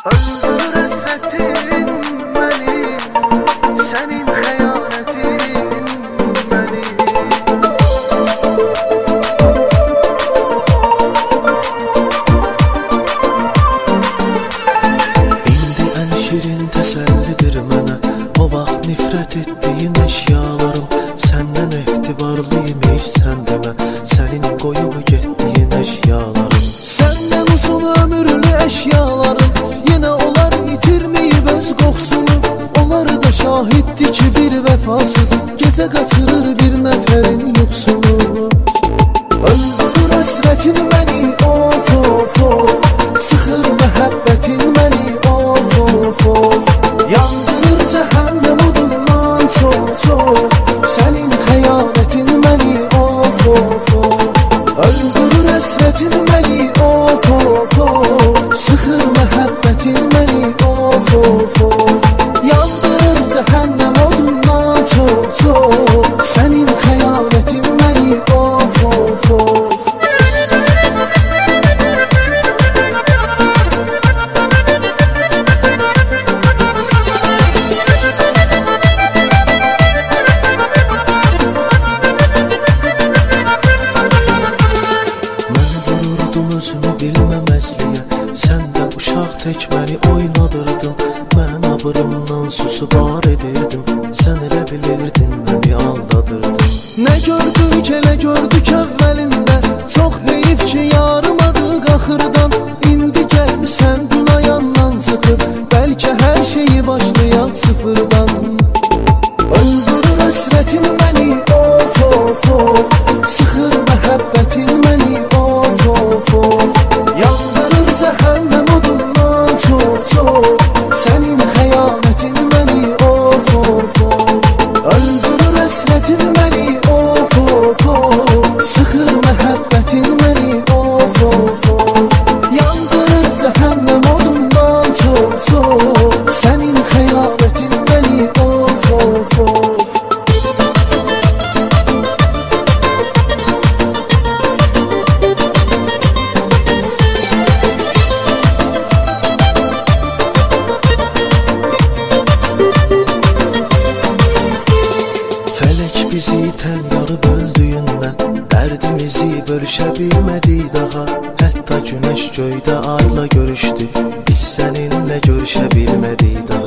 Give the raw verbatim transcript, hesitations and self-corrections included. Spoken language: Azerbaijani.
Öldür hasretin beni, senin xəyanətin beni. İndi ən şirin təsəllidir mənə o vaxt nifrət etdiyin əşyalarım. Səndən etibarlıymış sən demə, sənin qoyub getdiyin əşyalarım. Səndən uzun ömürlü əşyalarım, yenə onlar itirməyib öz qoxsunu. Onlar da şahiddir ki bir vəfasız gecə qaçırır bir nəfərin yoxsunu. Öldürür həsrətin məni, of of of, sıxır məhəbbətin məni, of of of. Yandırır cəhənnəm odundan çox çox, sənin xəyanətin məni, of of of. Öldürür həsrətin məni, of of of, sıxır məhəbbətin məni, of of of. Yandırır cəhənnəm odundan çox çox, sənin xəyanətin məni, of of of. Özümü bilməməzliyə, sən də uşaq tək məni oynadırdın. Mən abırımdan susub ar edirdim, sən elə bilirdin məni aldadırdın. Nə gördük elə gördük əvvəlində, çox heyif ki yarımadıq axırdan. İndi gəlmişəm gün ayandan çıxıb, bəlkə hər şeyi başlayaq sıfırdan. Öldürür həsrətin məni, of of of, sıxır məhəbbətin məni, of of of. Yandırır cəhənnəm odundan çox çox, sənin xəyanətin məni, of of of. Öldürür həsrətin məni, of of of, sıxır məhəbbətin məni, of of of. Yandırır cəhənnəm odundan çox çox, sənin xəyanətin məni, of of of. Bizi tən yarıb öldüyündən, dərdimizi bölüşə bilmədik daha. Hətta günəş göydə ayla görüşdü, biz səninlə görüşə bilmədik daha.